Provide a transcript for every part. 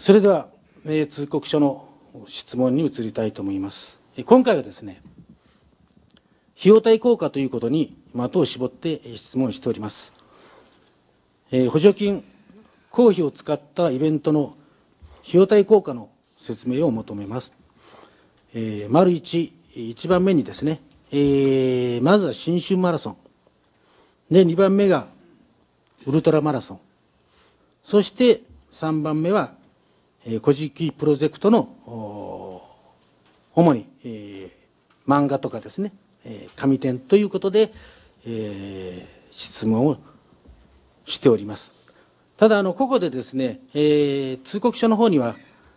それでは、通告書の質問に移りたいと思います。今回はですね、費用対効果ということに的を絞って質問しております。補助金、公費を使ったイベントの費用対効果の説明を求めます。丸1、1番目にですね、まずは新春マラソン。で、2番目がウルトラマラソン。そして3番目は、古事記プロジェクトの、主に、漫画とかですね、紙展ということで、質問をしております。ただ、ここでですね、通告書の方には、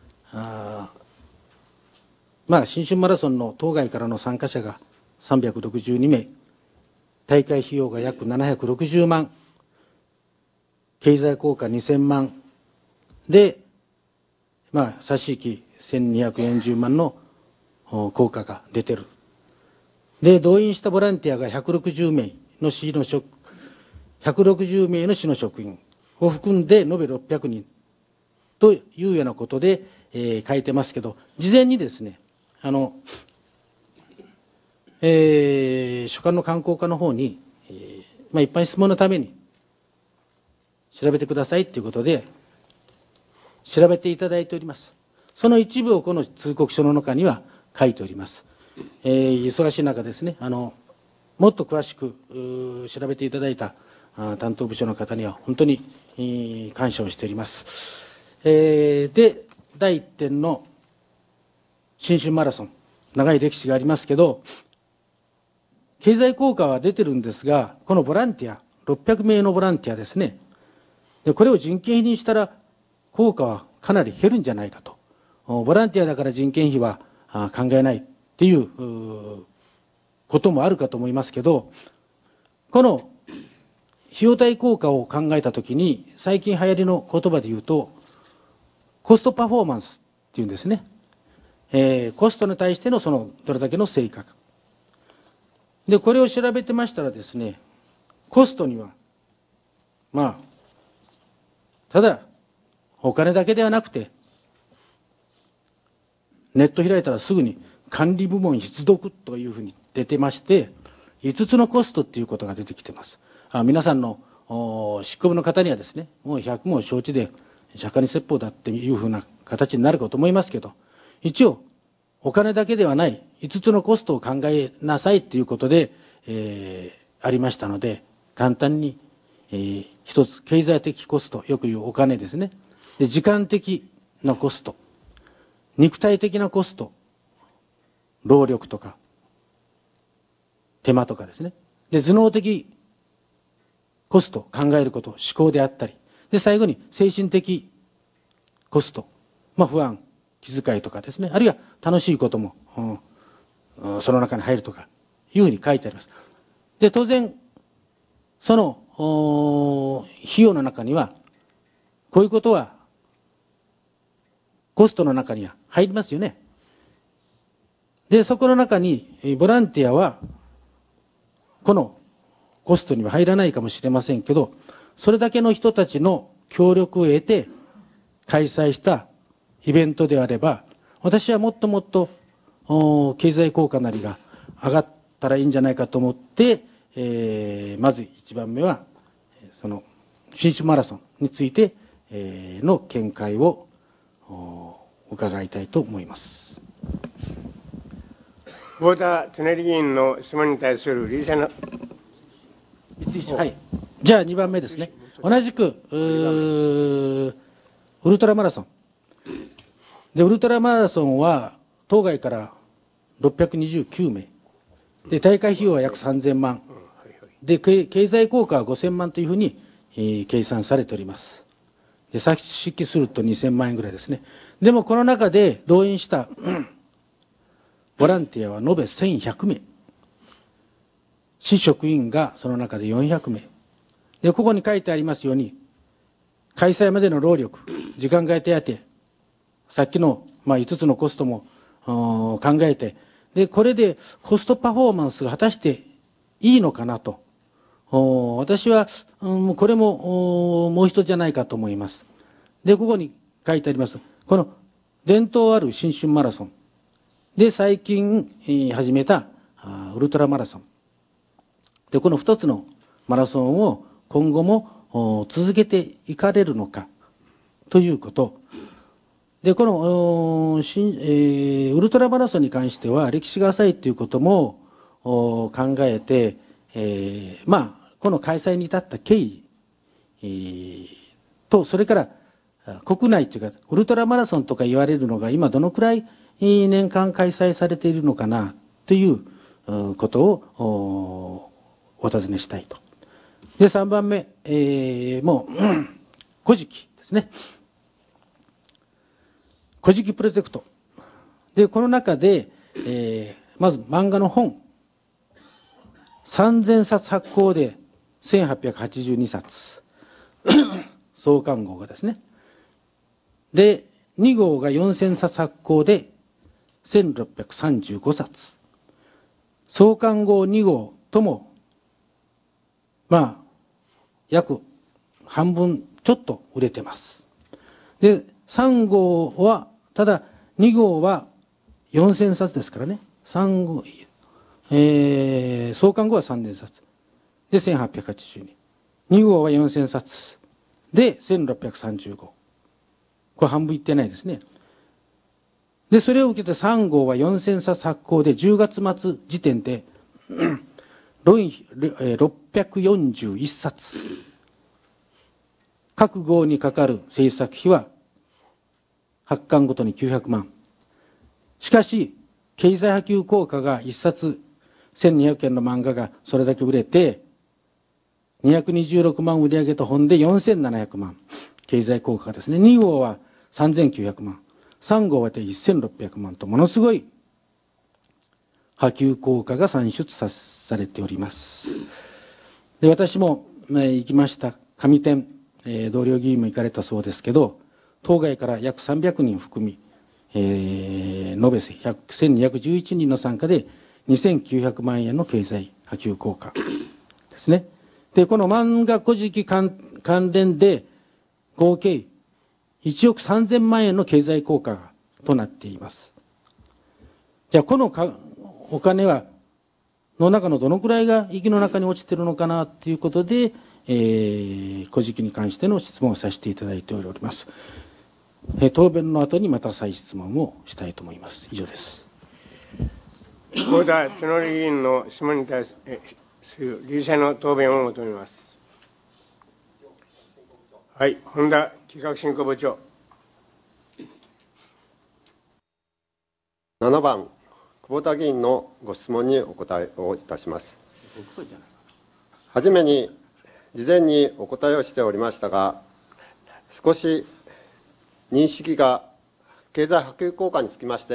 新春マラソンの当該からの参加者が362名、大会費用が約760万、経済効果2000万で、差し引き1240万の効果が出てる。で、動員したボランティアが160名の市の職員を含んで延べ600人というようなことで、書いてますけど、事前にですね、所管の観光課の方に、一般質問のために調べてくださいということで、調べていただいております。その一部をこの通告書の中には書いております。忙しい中ですね、もっと詳しく調べていただいた担当部署の方には本当に感謝をしております。で、第1点の新春マラソン、長い歴史がありますけど、経済効果は出てるんですが、このボランティア、600名のボランティアですね、でこれを人件費にしたら、効果はかなり減るんじゃないかと。ボランティアだから人件費は考えないっていうこともあるかと思いますけど、この費用対効果を考えたときに、最近流行りの言葉で言うと、コストパフォーマンスっていうんですね。コストに対してのどれだけの成果か。で、これを調べてましたらですね、コストには、ただ、お金だけではなくて、ネット開いたらすぐに管理部門必読というふうに出てまして、5つのコストっていうことが出てきてます。皆さんの執行部の方にはですね、もう100も承知で、釈迦に説法だっていうふうな形になるかと思いますけど、一応、お金だけではない5つのコストを考えなさいということで、ありましたので、簡単に、一つ、経済的コスト、よく言うお金ですね。で、時間的なコスト、肉体的なコスト、労力とか、手間とかですね。で、頭脳的コスト、考えること、思考であったり、で、最後に精神的コスト、不安、気遣いとかですね、あるいは楽しいことも、その中に入るとか、いうふうに書いてあります。で、当然、その、費用の中には、こういうことは、コストの中には入りますよね。で、そこの中に、ボランティアは、このコストには入らないかもしれませんけど、それだけの人たちの協力を得て、開催したイベントであれば、私はもっともっと、経済効果なりが上がったらいいんじゃないかと思って、まず一番目は、新春マラソンについて、の見解を伺いたいと思います。 久保田恒議員の質問に対する理事者の。 はい。じゃあ2番目ですね。同じく、ウルトラマラソン。で、ウルトラマラソンは、当該から629名。で、大会費用は約3000万。で、経済効果は5000万というふうに、計算されております。で、差し引きすると2000万円ぐらいですね。でも、この中で動員した、ボランティアは延べ1100名。市職員がその中で400名。で、ここに書いてありますように、開催までの労力、時間外手当、さっきの、5つのコストも考えて、で、これでコストパフォーマンスが果たしていいのかなと。私は、これももう一つじゃないかと思います。で、ここに書いてあります。この伝統ある新春マラソンで最近始めたウルトラマラソンで、この2つのマラソンを今後も続けていかれるのかということで、このウルトラマラソンに関しては歴史が浅いということも考えて、この開催に至った経緯、と、それから国内というかウルトラマラソンとか言われるのが今どのくらい年間開催されているのかなということをお尋ねしたいと。で、3番目、もう古事記ですね。古事記プロジェクトで、この中で、まず漫画の本3000冊発行で1882冊創刊号がですね、で2号が4000冊発行で1635冊、創刊号2号とも約半分ちょっと売れてます。で3号はただ2号は4000冊ですからね、3号、創刊号は3000冊で1882、2号は4000冊で1635、これ半分いってないですね。でそれを受けて3号は4000冊発行で10月末時点で641冊、各号にかかる制作費は発刊ごとに900万。しかし経済波及効果が1冊1200円の漫画がそれだけ売れて226万売上と本で4700万経済効果がですね。2号は3900万、3号は1600万とものすごい波及効果が算出されております。で私も、行きました上店、同僚議員も行かれたそうですけど、当該から約300人含み、延べ1211人の参加で2900万円の経済波及効果ですね。でこの漫画古事記関連で合計1億3000万円の経済効果となっています。じゃあこのお金はの中のどのくらいが息の中に落ちているのかなということで、古事記に関しての質問をさせていただいております。答弁の後にまた再質問をしたいと思います。以上です。 合田角議員の質問に対する理事者の答弁を求めます。はい、本田企画振興部長。 7番、久保田議員のご質問にお答えをいたします。はじめに、事前にお答えをしておりましたが、少し認識が、経済波及効果につきまして、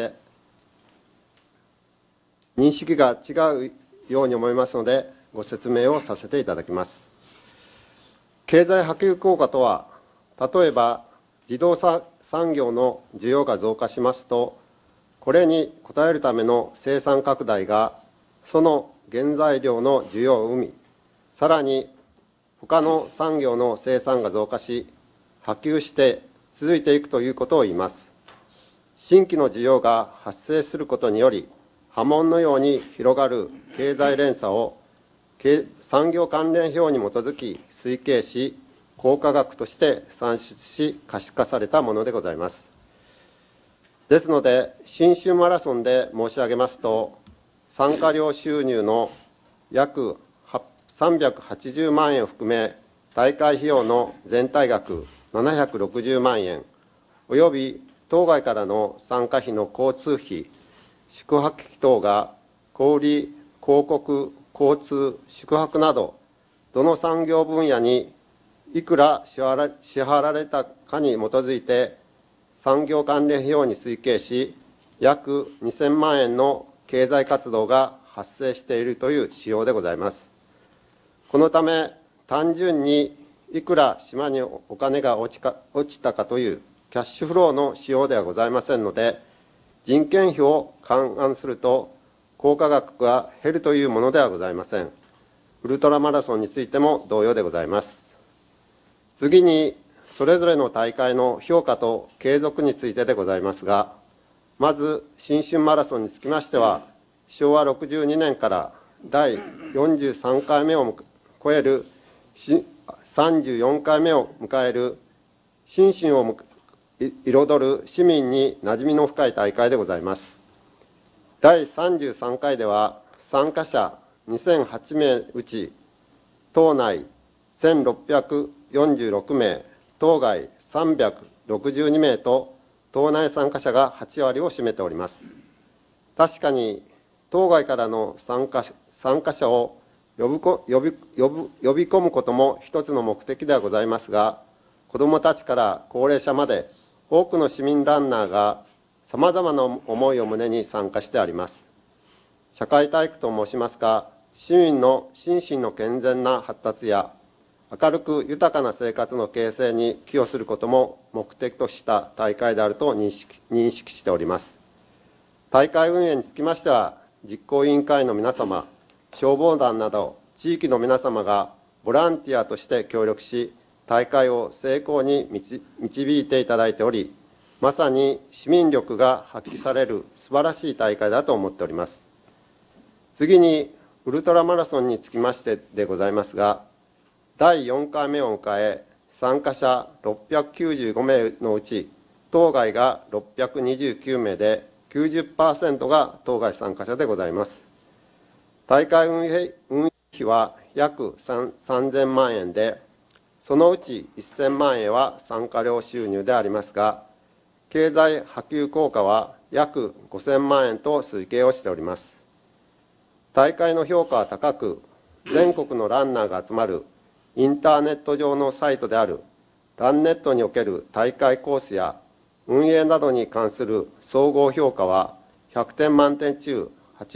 認識が違うように思いますので、ご説明をさせていただきます。経済波及効果とは、例えば自動車産業の需要が増加しますと、これに応えるための生産拡大が、その原材料の需要を生み、さらに他の産業の生産が増加し、波及して続いていくということを言います。新規の需要が発生することにより、波紋のように広がる経済連鎖を産業関連表に基づき推計し、効果額として算出し可視化されたものでございます。ですので、新春マラソンで申し上げますと、参加料収入の約380万円を含め、大会費用の全体額760万円、および当該からの参加費の交通費、宿泊費等が小売、広告、交通、宿泊など、どの産業分野にいくら支払われたかに基づいて、産業関連費用に推計し、約2000万円の経済活動が発生しているという仕様でございます。このため、単純にいくら島にお金が落ちたかというキャッシュフローの仕様ではございませんので、人件費を勘案すると、効果額が減るというものではございません。ウルトラマラソンについても同様でございます。次に、 それぞれの大会の評価と継続についてでございますが、まず新春マラソンにつきましては、昭和62年から第43回目を超える34回目を迎える新春を彩る市民に馴染みの深い大会でございます。第33回では参加者2008名うち島内1646名、島外362名と島内参加者が8割を占めております。確かに島外からの参加者を呼び込むことも一つの目的ではございますが、子どもたちから高齢者まで多くの市民ランナーがさまざまな思いを胸に参加してあります。社会体育と申しますか、市民の心身の健全な発達や明るく豊かな生活の形成に寄与することも目的とした大会であると認識しております。大会運営につきましては、実行委員会の皆様、消防団など地域の皆様がボランティアとして協力し、大会を成功に導いていただいており、まさに市民力が発揮される素晴らしい大会だと思っております。次にウルトラマラソンにつきましてでございますが、第4回目を迎え、参加者695名のうち島外が629名で 90% が島外参加者でございます。大会運営費は約3000万円で、そのうち1000万円は参加料収入でありますが、経済波及効果は約5000万円と推計をしております。大会の評価は高く、全国のランナーが集まるインターネット上のサイトであるランネットにおける大会コースや運営などに関する総合評価は100点満点中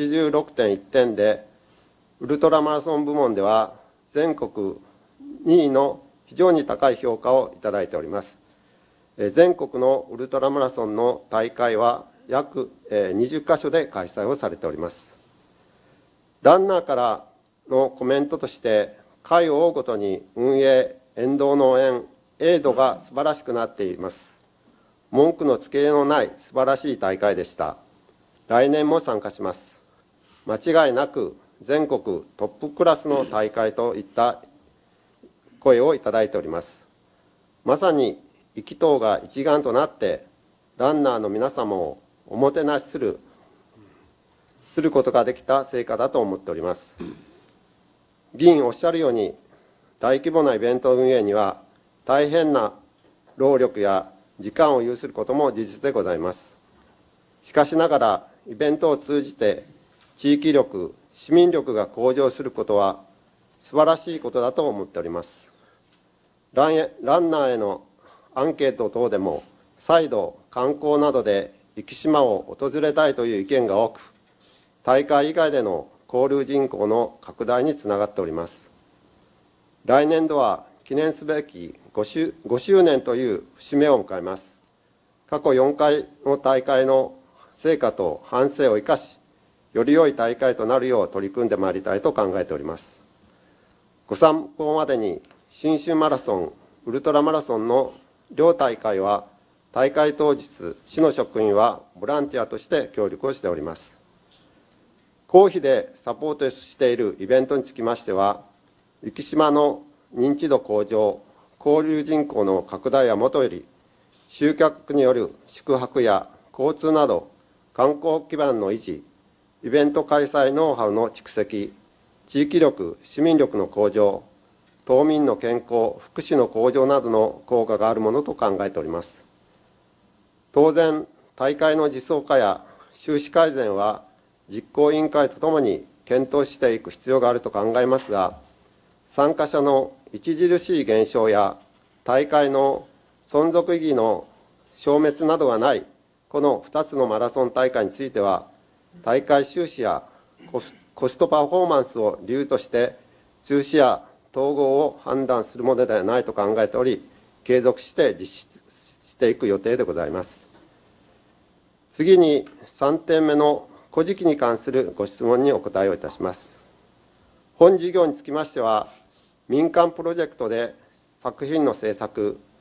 86.1 点で、ウルトラマラソン部門では全国2位の非常に高い評価をいただいております。全国のウルトラマラソンの大会は約20カ所で開催をされております。ランナーからのコメントとして、回を追うごとに運営、沿道の応援、エイドが素晴らしくなっています。文句のつけようのない素晴らしい大会でした。来年も参加します。間違いなく全国トップクラスの大会といった声をいただいております。まさに意気投が一丸となってランナーの皆様をおもてなしすることができた成果だと思っております。議員おっしゃるように、大規模なイベント運営には大変な労力や時間を有することも事実でございます。しかしながら、イベントを通じて地域力、市民力が向上することは素晴らしいことだと思っております。ランナーへのアンケート等でも、再度観光などで壱岐島を訪れたいという意見が多く、大会以外での交流人口の拡大につながっております。来年度は記念すべき5周年という節目を迎えます。過去4回の大会の成果と反省を生かし、より良い大会となるよう取り組んでまいりたいと考えております。ご参考までに、新春マラソン、ウルトラマラソンの両大会は、大会当日、市の職員はボランティアとして協力をしております。公費でサポートしているイベントにつきましては、壱岐島の認知度向上、交流人口の拡大はもとより、集客による宿泊や交通など観光基盤の維持、イベント開催ノウハウの蓄積、地域力、市民力の向上、島民の健康、福祉の向上などの効果があるものと考えております。当然、大会の実装化や収支改善は実行委員会とともに検討していく必要があると考えますが、参加者の著しい減少や大会の存続意義の消滅などがないこの2つのマラソン大会については、大会収支やコストパフォーマンスを理由として中止や統合を判断するものではないと考えており、継続して実施していく予定でございます。次に3点目の古事記に関するご質問にお答えをいたします。本事業につきましては、民間プロジェクトで作品の制作、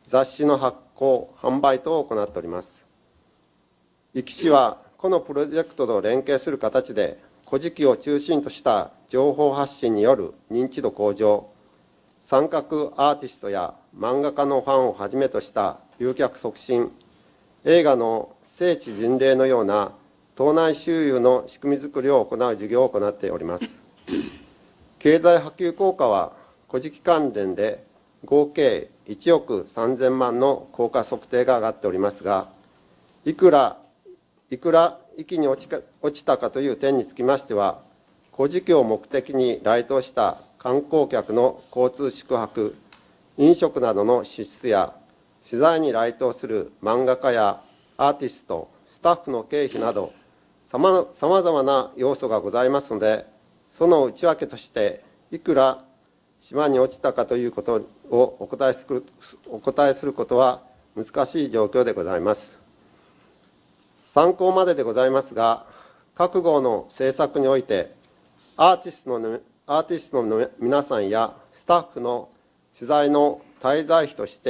雑誌の発行、販売等を行っております。壱岐市はこのプロジェクトと連携する形で、古事記を中心とした情報発信による認知度向上、参画アーティストや漫画家のファンをはじめとした集客促進、映画の聖地巡礼のような島内周遊の仕組みづくりを行う事業を行っております。経済波及効果は、古事記関連で合計1億3000万の効果測定が上がっておりますが、いくら域に落ちたかという点につきましては、古事記を目的に来島した観光客の交通宿泊、飲食などの支出や、取材に来島する漫画家やアーティスト、スタッフの経費など、さまざまな要素がございますので、その内訳として、いくら島に落ちたかということをお答えすることは難しい状況でございます。参考まででございますが、各号の制作において、アーティストの皆さんやスタッフの取材の滞在費として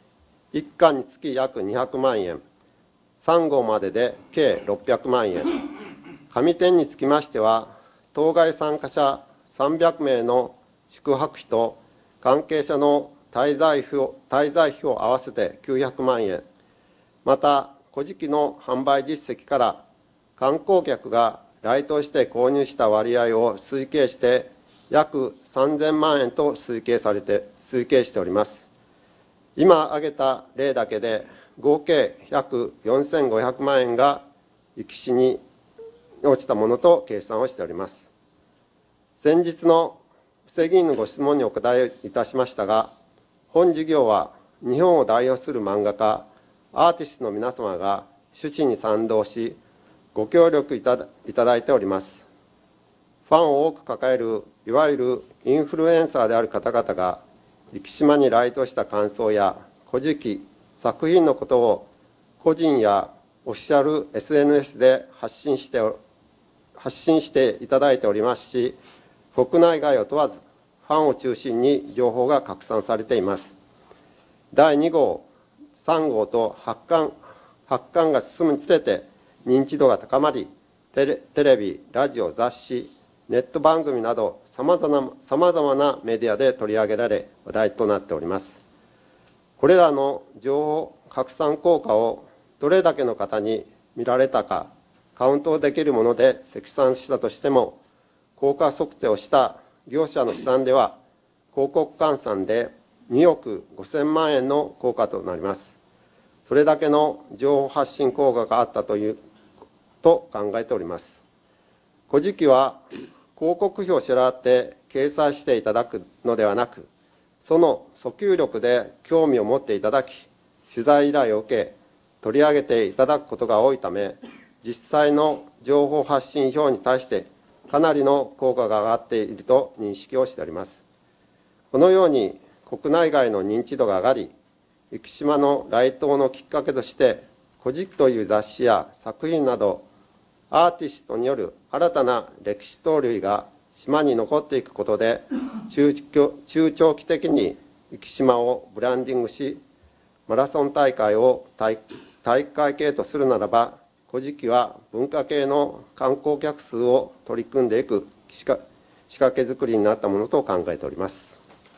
、1巻につき約200万円、3号までで計600万円、上点につきましては、当該参加者300名の宿泊費と関係者の滞在費を合わせて900万円、また、古事記の販売実績から観光客が来島して購入した割合を推計して約3000万円と推計しております。今挙げた例だけで合計約4500万円が壱岐市に落ちたものと計算をしております。先日の布施議員のご質問にお答えいたしましたが、本事業は日本を代表する漫画家、アーティストの皆様が趣旨に賛同し、ご協力いただいております。ファンを多く抱える、いわゆるインフルエンサーである方々が、壱岐島に来島した感想や古事記、作品のことを個人やオフィシャル SNS で発信していただいておりますし、国内外を問わず、ファンを中心に情報が拡散されています。第2号、3号と発刊が進むにつれて認知度が高まり、テレビ、ラジオ、雑誌、ネット番組などさまざまなメディアで取り上げられ話題となっております。これらの情報拡散効果をどれだけの方に見られたかカウントできるもので積算したとしても、効果測定をした業者の試算では広告換算で2億5000万円の効果となります。それだけの情報発信効果があったと考えております。古事記は広告費を支払って掲載していただくのではなく、その訴求力で興味を持っていただき、取材依頼を受け、取り上げていただくことが多いため、実際の情報発信票に対してかなりの効果が上がっていると認識をしております。このように国内外の認知度が上がり、壱岐島の来島のきっかけとして、古事記という雑誌や作品など、アーティストによる新たな歴史ストーリーが島に残っていくことで、中長期的に壱岐島をブランディングし、マラソン大会を大会系とするならば、古事記は文化系の観光客数を取り組んでいく仕掛け作りになったものと考えております。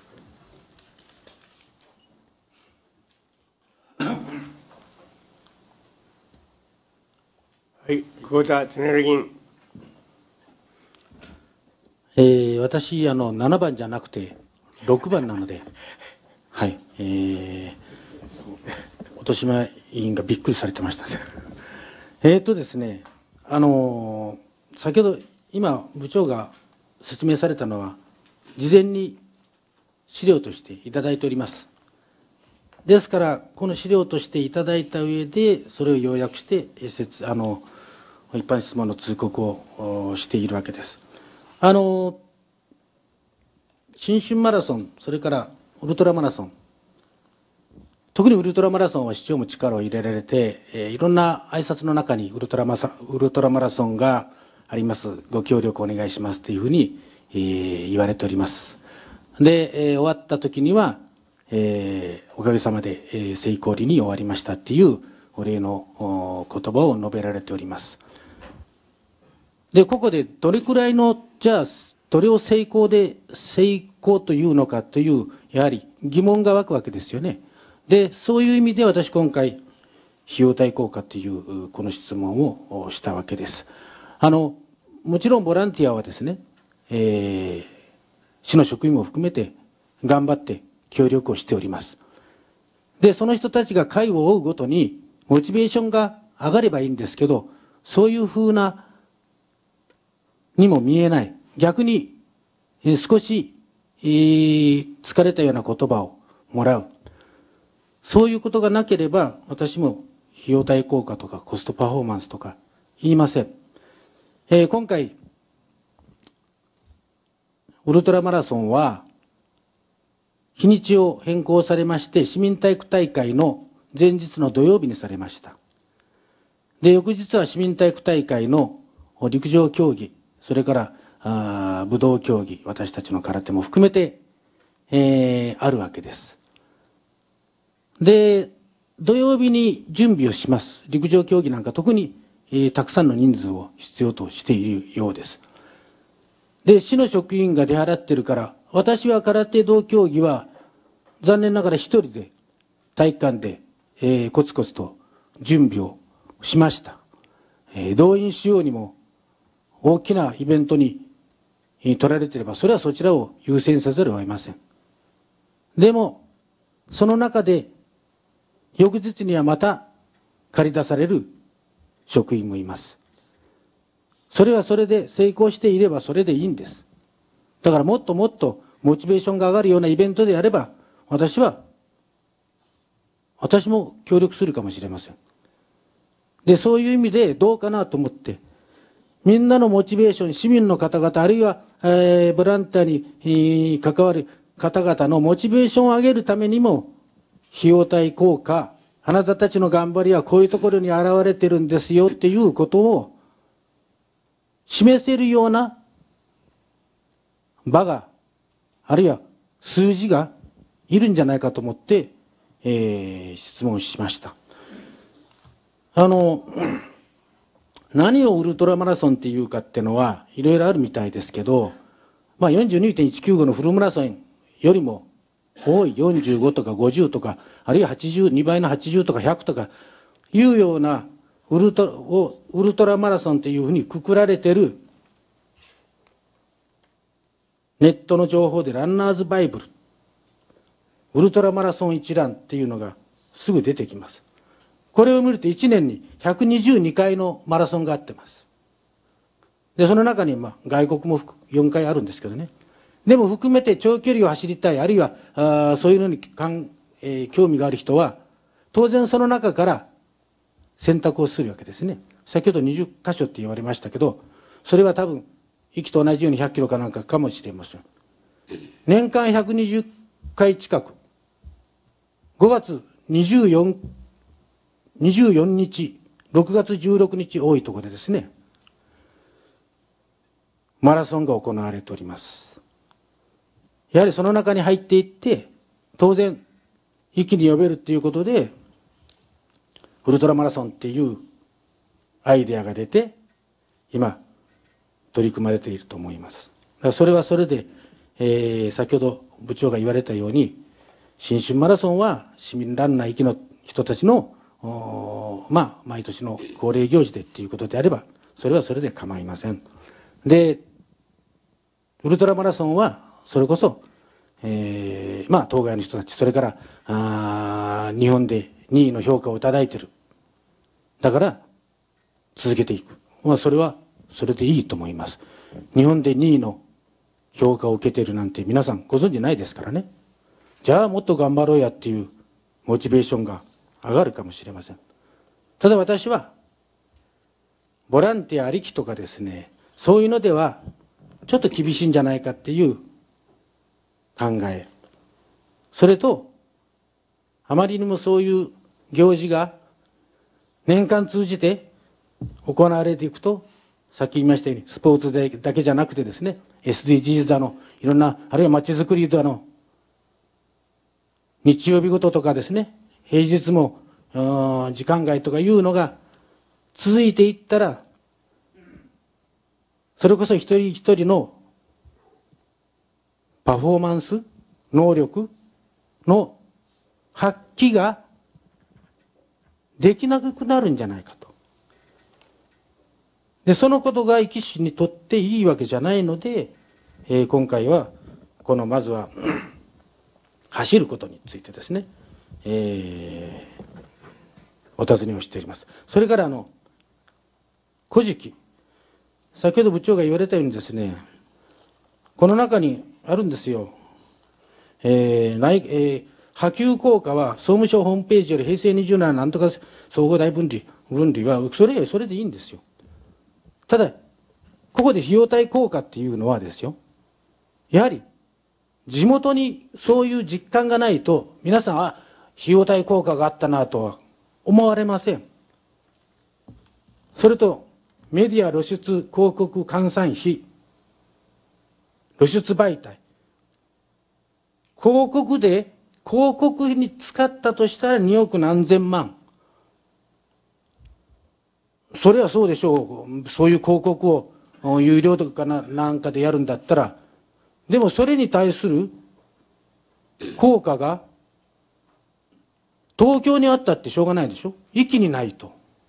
はい、久保田恒議員。 私、7番じゃなくて6番なので、はい、音島委員がびっくりされてました。ですね、先ほど今部長が説明されたのは事前に資料としていただいております。ですからこの資料としていただいた上でそれを要約して一般質問の通告をしているわけです。新春マラソン、それからウルトラマラソン、特にウルトラマラソンは市長も力を入れられて、いろんな挨拶の中にウルトラマラソンがあります、ご協力お願いしますというふうに、言われております。で、終わった時にはおかげさまで、成功裏に終わりましたっていうお礼の言葉を述べられております。で、ここでどれくらいの、じゃあ、どれを成功というのかという、やはり疑問が湧くわけですよね。で、そういう意味で私今回、費用対効果というこの質問をしたわけです。もちろんボランティアはですね、市の職員も含めて頑張って協力をしております。で、その人たちが会を追うごとにモチベーションが上がればいいんですけど、そういう風なにも見えない。逆に少し疲れたような言葉をもらう。そういうことがなければ私も費用対効果とかコストパフォーマンスとか言いません。今回ウルトラマラソンは日にちを変更されまして市民体育大会の前日の土曜日にされました。で、翌日は市民体育大会の陸上競技、それから武道競技、私たちの空手も含めて、あるわけです。で、土曜日に準備をします。陸上競技なんか特に、たくさんの人数を必要としているようです。で、市の職員が出払ってるから、私は空手道競技は残念ながら一人で体育館で、コツコツと準備をしました。動員しようにも大きなイベントに取られていれば、それはそちらを優先せざるを得ません。でも、その中で、翌日にはまた借り出される職員もいます。それはそれで成功していればそれでいいんです。だからもっともっとモチベーションが上がるようなイベントであれば、私も協力するかもしれません。で、そういう意味でどうかなと思って、みんなのモチベーション、市民の方々、あるいは、ボランティアに、関わる方々のモチベーションを上げるためにも、費用対効果、あなたたちの頑張りはこういうところに現れてるんですよっていうことを示せるような場が、あるいは数字がいるんじゃないかと思って、質問しました。何をウルトラマラソンっていうかっていうのはいろいろあるみたいですけど、42.195 のフルマラソンよりも多い45とか50とか、あるいは80、2倍の80とか100とかいうようなウルトラマラソンというふうにくくられているネットの情報でランナーズバイブル、ウルトラマラソン一覧っていうのがすぐ出てきます。これを見ると1年に122回のマラソンがあってます。で、その中に外国も4回あるんですけどね。でも含めて長距離を走りたい、あるいはそういうのに興味がある人は、当然その中から選択をするわけですね。先ほど20箇所って言われましたけど、それは多分、息と同じように100キロかなんかかもしれません。年間120回近く、5月24日、6月16日多いところでですね、マラソンが行われております。やはりその中に入っていって、当然、一気に呼べるっていうことで、ウルトラマラソンっていうアイデアが出て、今、取り組まれていると思います。だからそれはそれで、先ほど部長が言われたように、新春マラソンは市民ランナー行きの人たちの毎年の恒例行事でっていうことであれば、それはそれで構いません。で、ウルトラマラソンは、それこそ、当該の人たち、それから、日本で2位の評価をいただいている。だから、続けていく。それは、それでいいと思います。日本で2位の評価を受けているなんて皆さんご存じないですからね。じゃあもっと頑張ろうやっていうモチベーションが上がるかもしれません。ただ私は、ボランティアありきとかですね、そういうのでは、ちょっと厳しいんじゃないかっていう考え。それと、あまりにもそういう行事が年間通じて行われていくと、さっき言いましたように、スポーツだけじゃなくてですね、SDGs だの、いろんな、あるいは街づくりだの、 日曜日ごととかですね、平日も時間外とかいうのが続いていったら、それこそ一人一人のパフォーマンス、能力の発揮ができなくなるんじゃないかと。で、そのことが生き死にとっていいわけじゃないので、今回は、まずは、走ることについてですね、お尋ねをしております。それから、古事記。先ほど部長が言われたようにですね、この中にあるんですよ。波及効果は総務省ホームページより平成27年なんとか総合大分離は、それでいいんですよ。ただ、ここで費用対効果っていうのはですよ、やはり、地元にそういう実感がないと、皆さん、費用対効果があったなとは思われません。それと、メディア露出広告換算費、露出媒体、広告に使ったとしたら2億何千万。それはそうでしょう。そういう広告を有料とかなんかでやるんだったら、でもそれに対する効果が東京にあったってしょうがないでしょ。域にないと。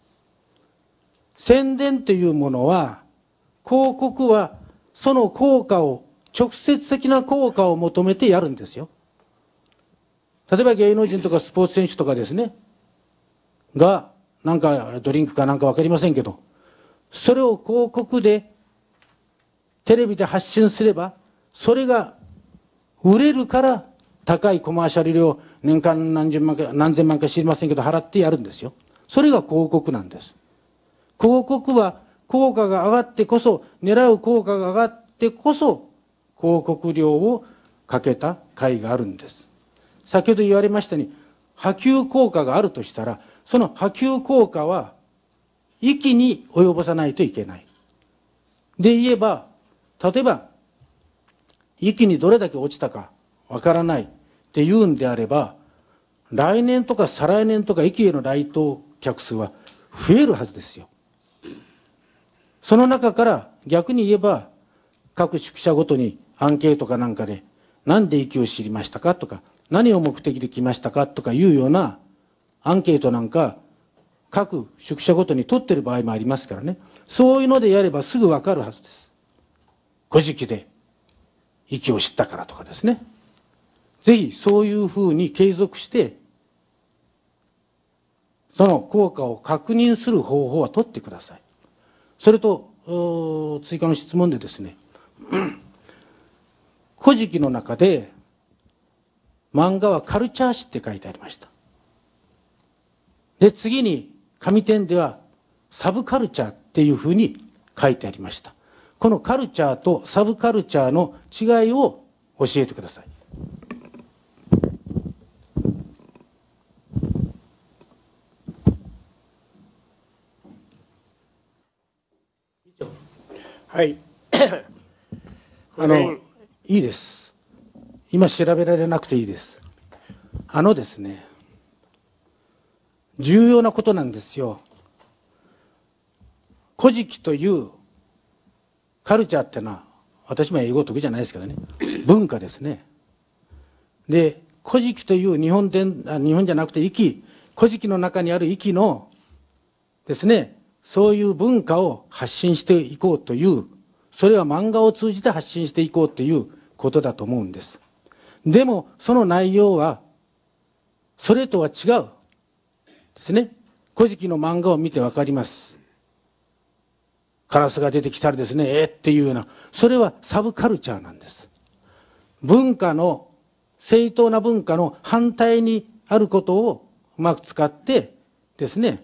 宣伝というものは、広告はその効果を、直接的な効果を求めてやるんですよ。例えば芸能人とかスポーツ選手とかですね、が、なんかドリンクかなんかわかりませんけど、それを広告で、テレビで発信すれば、それが売れるから高いコマーシャル料、年間何千万か知りませんけど払ってやるんですよ。それが広告なんです。広告は効果が上がってこそ、狙う効果が上がってこそ、広告料をかけた会があるんです。先ほど言われましたように、波及効果があるとしたら、その波及効果は、域に及ぼさないといけない。で言えば、例えば、域にどれだけ落ちたかわからないっていうんであれば、来年とか再来年とか駅への来島客数は増えるはずですよ。その中から逆に言えば、各宿舎ごとにアンケートかなんかで、なんで駅を知りましたかとか、何を目的で来ましたかとかいうようなアンケートなんか、各宿舎ごとに取ってる場合もありますからね。そういうのでやればすぐわかるはずです。古事記で息を知ったからとかですね。ぜひそういうふうに継続して、その効果を確認する方法は取ってください。それと、追加の質問でですね、古事記の中で、漫画はカルチャー誌って書いてありました。で、次に、上点では、サブカルチャーっていうふうに書いてありました。このカルチャーとサブカルチャーの違いを教えてください。 はい。 いいです。今調べられなくていいです。ですね、重要なことなんですよ。古事記というカルチャーってのは、私も英語得意じゃないですけどね、文化ですね。で、古事記という日本じゃなくて古事記の中にある域のですね、そういう文化を発信していこうという、それは漫画を通じて発信していこうということだと思うんです。でも、その内容は、それとは違う。ですね。古事記の漫画を見てわかります。カラスが出てきたらですね、っていうような、それはサブカルチャーなんです。正当な文化の反対にあることをうまく使ってですね、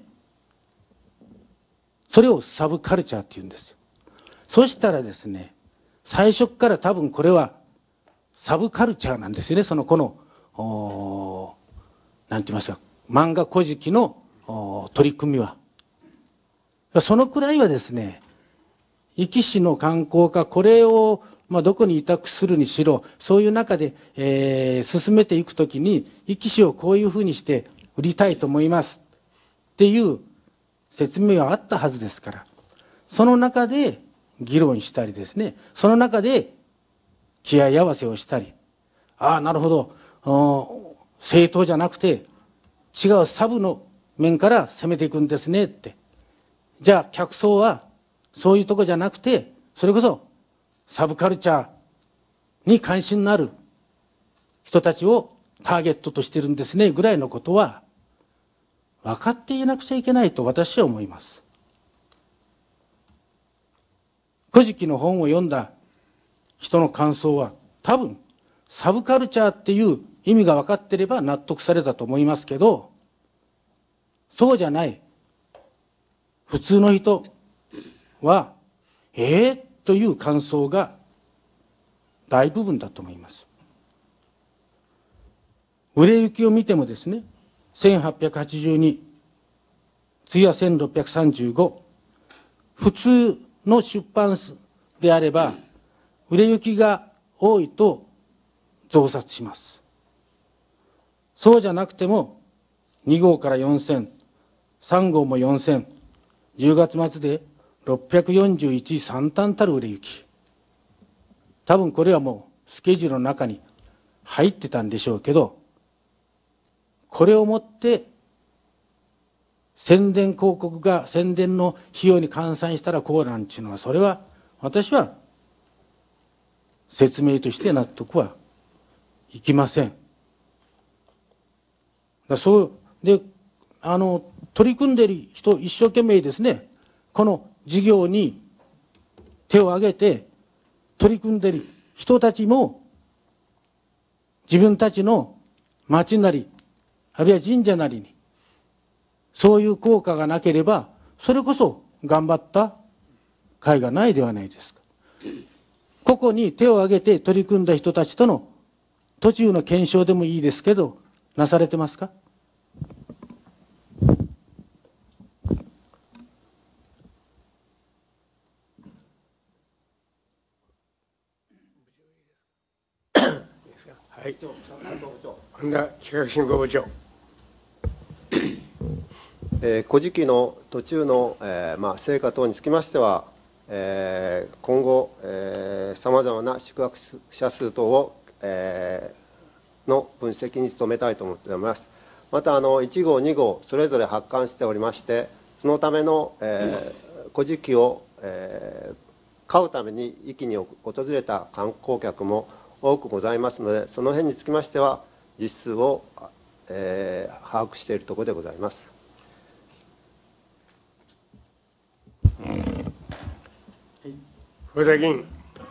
それをサブカルチャーって言うんですよ。そしたらですね、最初から多分これはサブカルチャーなんですよね。なんて言いますか、漫画古事記の取り組みは。そのくらいはですね、壱岐市の観光課、これをどこに委託するにしろ、そういう中で、進めていくときに、壱岐市をこういうふうにして売りたいと思いますっていう説明はあったはずですから、その中で議論したりですね、その中で気合い合わせをしたり、ああ、なるほど、政党じゃなくて違うサブの面から攻めていくんですねって。じゃあ客層はそういうとこじゃなくて、それこそサブカルチャーに関心のある人たちをターゲットとしてるんですねぐらいのことは分かっていなくちゃいけないと私は思います。古事記の本を読んだ人の感想は多分サブカルチャーっていう意味が分かっていれば納得されたと思いますけど、そうじゃない普通の人はという感想が大部分だと思います。売れ行きを見てもですね、1882、次は1635、普通の出版数であれば売れ行きが多いと増刷します。そうじゃなくても2号から4000、3号も4000、10月末で641惨憺たる売れ行き。多分これはもうスケジュールの中に入ってたんでしょうけど、これをもって宣伝広告が宣伝の費用に換算したらこうなんていうのは、それは私は説明として納得はいきません。そうで、取り組んでいる人一生懸命ですね、この事業に手を挙げて取り組んでいる人たちも自分たちの町なりあるいは神社なりにそういう効果がなければ、それこそ頑張った甲斐がないではないですか。ここに手を挙げて取り組んだ人たちとの途中の検証でもいいですけど、なされてますか？ はい。本田企画振興部長。 古事記の途中の、成果等につきましては、今後、さまざまな宿泊者数等を、の分析に努めたいと思っております。また1号、2号、それぞれ発刊しておりまして、そのための、古事記を、買うために壱岐に訪れた観光客も多くございますので、その辺につきましては、実数を、把握しているところでございます。 小田議員。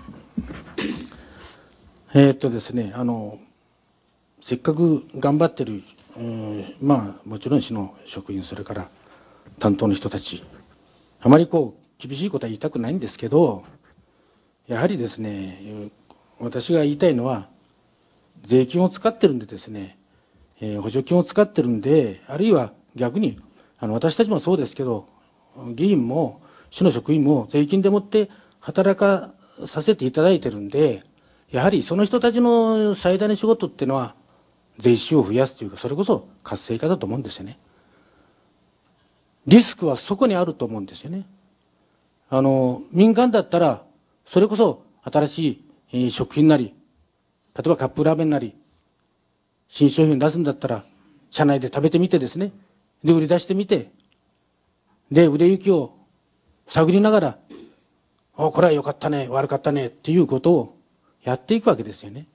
ですね、せっかく頑張ってる、もちろん市の職員、それから担当の人たち、あまり厳しいことは言いたくないんですけど、やはりですね、私が言いたいのは、税金を使ってるんでですね、補助金を使ってるんで、あるいは逆に、私たちもそうですけど、議員も市の職員も税金でもって働かさせていただいてるんで、やはりその人たちの最大の仕事っていうのは、税収を増やすというか、それこそ活性化だと思うんですよね。リスクはそこにあると思うんですよね。民間だったら、それこそ新しい食品なり、例えばカップラーメンなり、新商品を出すんだったら、社内で食べてみてですね、で、売り出してみて、で、売れ行きを探りながら、これは良かったね、悪かったね、っていうことをやっていくわけですよね。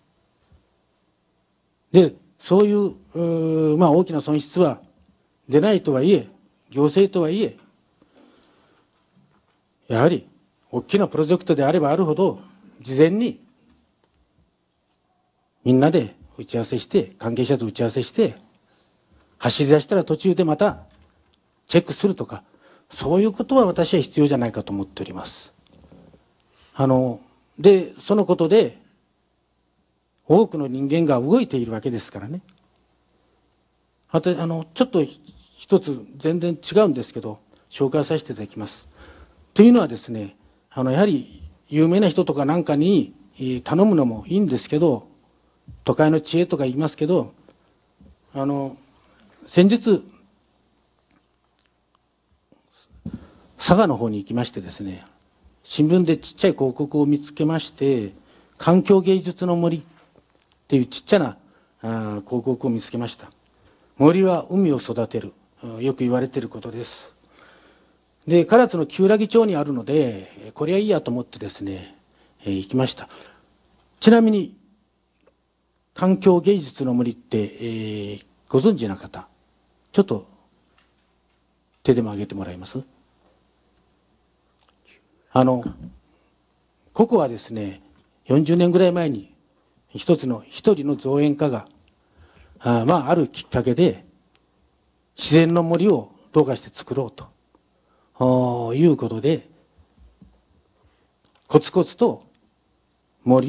で、そういう、大きな損失は出ないとはいえ、行政とはいえ、やはり、大きなプロジェクトであればあるほど、事前に、みんなで打ち合わせして、関係者と打ち合わせして、走り出したら途中でまた、チェックするとか、そういうことは私は必要じゃないかと思っております。で、そのことで、多くの人間が動いているわけですからね。ちょっと一つ全然違うんですけど、紹介させていただきます。というのはですね、やはり有名な人とかなんかに、 頼むのもいいんですけど、都会の知恵とか言いますけど、先日、佐賀の方に行きましてですね、新聞でちっちゃい広告を見つけまして、環境芸術の森っていうちっちゃな広告を見つけました。森は海を育てる、よく言われていることです。で、唐津の旧良木町にあるので、これはいいやと思ってですね、行きました。ちなみに、環境芸術の森って、ご存知な方、ちょっと手でも挙げてもらえます？ここはですね、40年ぐらい前に一人の造園家が、あるきっかけで自然の森をどうかして作ろうということで、コツコツと森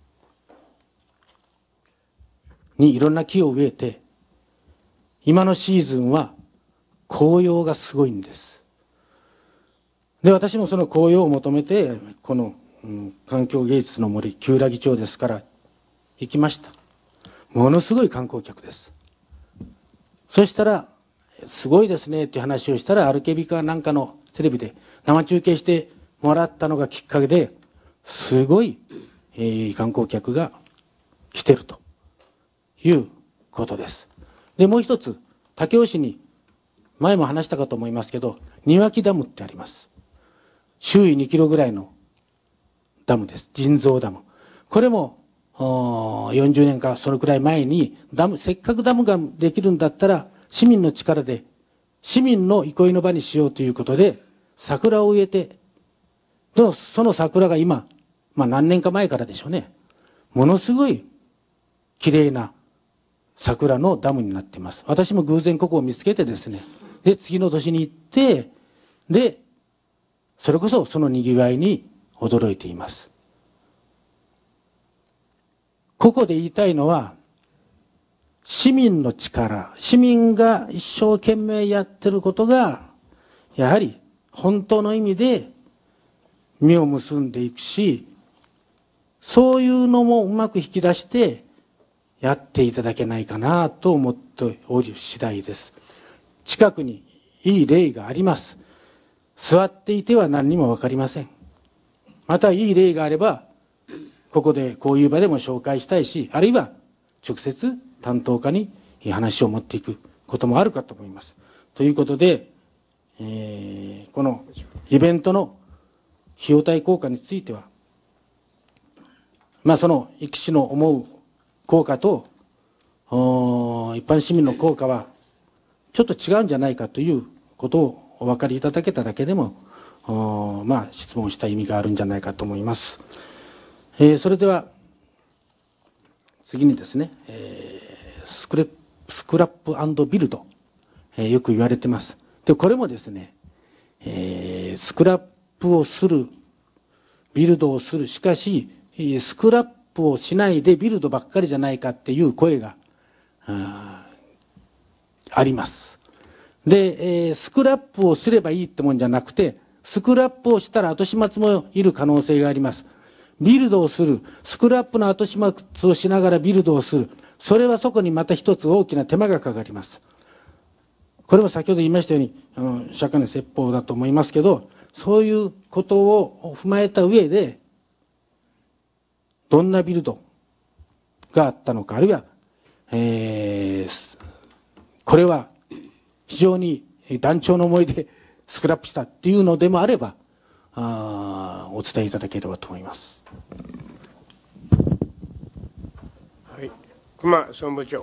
にいろんな木を植えて、今のシーズンは紅葉がすごいんです。で、私もその紅葉を求めて、この、環境芸術の森、旧良木町ですから行きました。ものすごい観光客です。そしたら、すごいですねっていう話をしたら、アルケビかなんかのテレビで生中継してもらったのがきっかけで、すごい、観光客が来てるということです。で、もう一つ、武雄市に、前も話したかと思いますけど、庭木ダムってあります。周囲2キロぐらいのダムです。人造ダム。これも、40年かそれくらい前に、せっかくダムができるんだったら、市民の力で、市民の憩いの場にしようということで、桜を植えて、その桜が今、何年か前からでしょうね。ものすごい綺麗な桜のダムになっています。私も偶然ここを見つけてですね、で、次の年に行って、で、それこそその賑わいに驚いています。ここで言いたいのは、市民の力、市民が一生懸命やってることが、やはり本当の意味で実を結んでいくし、そういうのもうまく引き出してやっていただけないかなと思っておる次第です。近くにいい例があります。座っていては何にもわかりません。またいい例があれば、ここでこういう場でも紹介したいし、あるいは直接担当課に話を持っていくこともあるかと思います。ということで、このイベントの費用対効果については、その生き死の思う効果と一般市民の効果はちょっと違うんじゃないかということをお分かりいただけただけでも、質問した意味があるんじゃないかと思います。それでは次にですね、スクラップ&ビルド、よく言われてます。で、これもですね、スクラップをする、ビルドをする、しかしスクラップをしないでビルドばっかりじゃないかっていう声があります。で、スクラップをすればいいってもんじゃなくて、スクラップをしたら後始末もいる可能性があります。ビルドをする、スクラップの後始末をしながらビルドをする、それはそこにまた一つ大きな手間がかかります。これも先ほど言いましたように、釈迦の説法だと思いますけど、そういうことを踏まえた上で、どんなビルドがあったのか、あるいは、これは非常に断腸の思いでスクラップしたっていうのでもあれば、お伝えいただければと思います。 はい、熊総務長。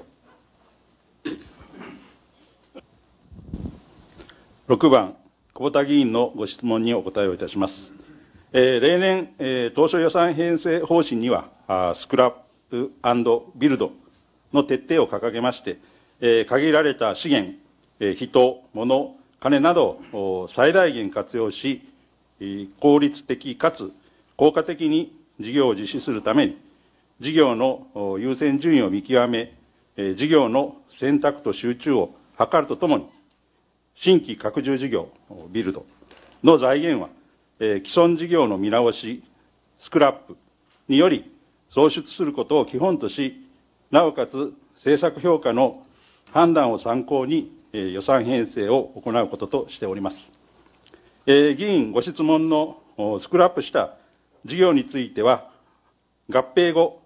6番、久保田議員のご質問にお答えをいたします。例年、当初予算編成方針には、スクラップ&ビルドの徹底を掲げまして、限られた資源、人、物、金などを最大限活用し、効率的かつ効果的に事業を実施するために、事業の優先順位を見極め、事業の選択と集中を図るとともに、新規拡充事業、ビルドの財源は、既存事業の見直し、スクラップ、 により創出することを基本とし、なおかつ政策評価の判断を参考に予算編成を行うこととしております。議員ご質問のスクラップした事業については、合併後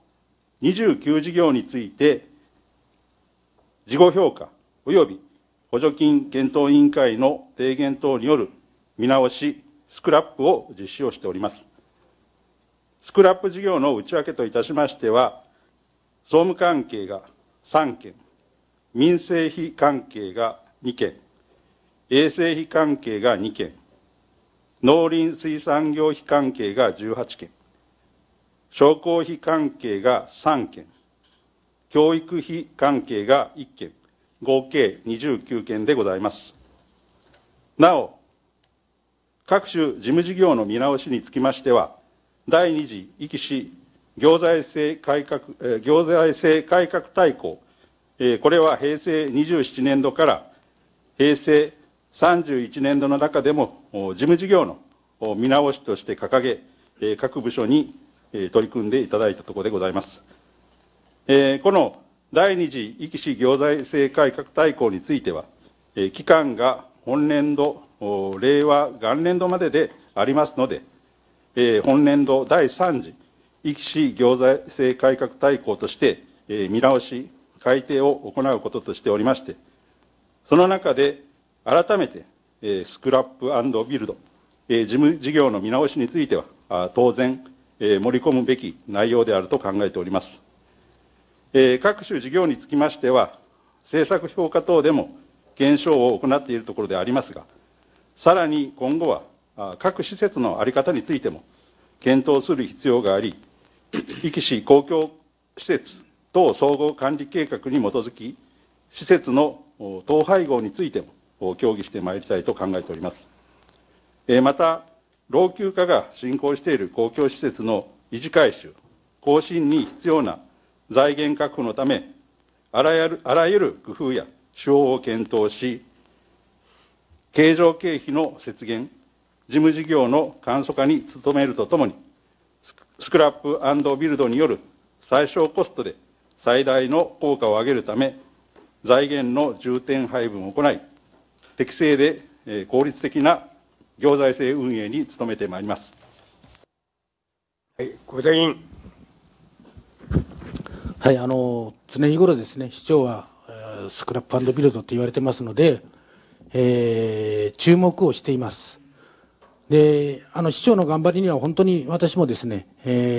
29事業について事後評価及び補助金検討委員会の提言等による見直し、スクラップを実施をしております。スクラップ事業の内訳といたしましては、総務関係が3件、民生費関係が2件、衛生費関係が2件、農林水産業費関係が18件、商工費関係が3件、教育費関係が1件、合計29件でございます。なお、各種事務事業の見直しにつきましては、第2次壱岐市行財政改革大綱、これは平成27年度から平成31年度の中でも事務事業の見直しとして掲げ、各部署に取り組んでいただいたところでございます。この第2次壱岐市行財政改革大綱については、期間が本年度、令和元年度まででありますので、本年度第3次壱岐市行財政改革大綱として、見直し、改定を行うこととしておりまして、その中で改めて、スクラップ&ビルド、事務事業の見直しについては、当然、盛り込むべき内容であると考えております。各種事業につきましては、政策評価等でも検証を行っているところでありますが、さらに今後は、各施設の在り方についても検討する必要があり、壱岐市公共施設等総合管理計画に基づき、施設の統廃合についても協議してまいりたいと考えております。また、老朽化が進行している公共施設の維持改修、更新に必要な財源確保のため、あらゆる工夫や手法を検討し、経常経費の節減、事務事業の簡素化に努めるとともに、スクラップ&ビルドによる最小コストで最大の効果を上げるため、財源の重点配分を行い、適正で効率的な行財政運営に努めてまいります。 はい、小田議員。 はい、常日頃ですね、市長はスクラップ&ビルドと言われてますので、注目をしています。で、市長の頑張りには本当に私もですね、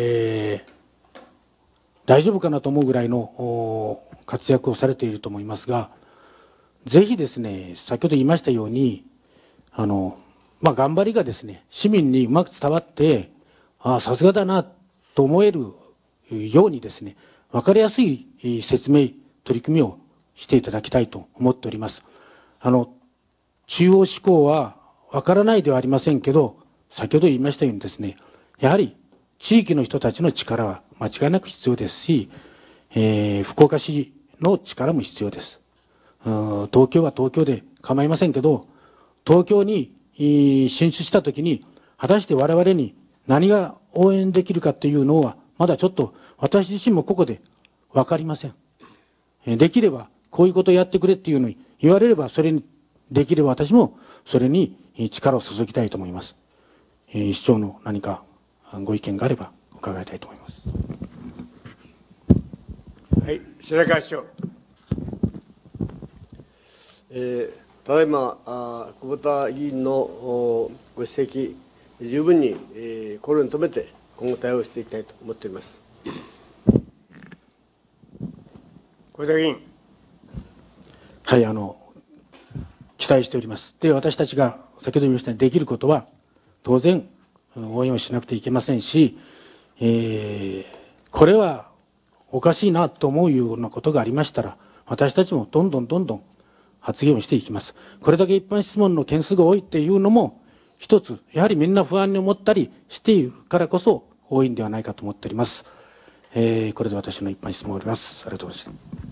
大丈夫かなと思うぐらいの活躍をされていると思いますが、ぜひですね、先ほど言いましたように、頑張りがですね、市民にうまく伝わって、さすがだなと思えるようにですね、わかりやすい説明、取り組みをしていただきたいと思っております。中央志向はわからないではありませんけど、先ほど言いましたようにですね、やはり地域の人たちの力は間違いなく必要ですし、福岡市の力も必要です。東京は東京で構いませんけど、東京に進出したときに、果たして我々に何が応援できるかというのは、まだちょっと私自身もここで分かりません。できれば、こういうことをやってくれっていうのに言われれば、それにできれば私もそれに力を注ぎたいと思います。市長の何かご意見があれば伺いたいと思います。 はい、白川市長。 ただいま、久保田議員のご指摘、十分に考慮に留めて、今後対応していきたいと思っております。 小田議員。 はい、期待しております。で、私たちが先ほど言いましたようにできることは、当然、応援をしなくてはいけませんし、これはおかしいなと思うようなことがありましたら、私たちもどんどん発言をしていきます。これだけ一般質問の件数が多いっていうのも、一つ、やはりみんな不安に思ったりしているからこそ多いんではないかと思っております。これで私の一般質問を終わります。ありがとうございました。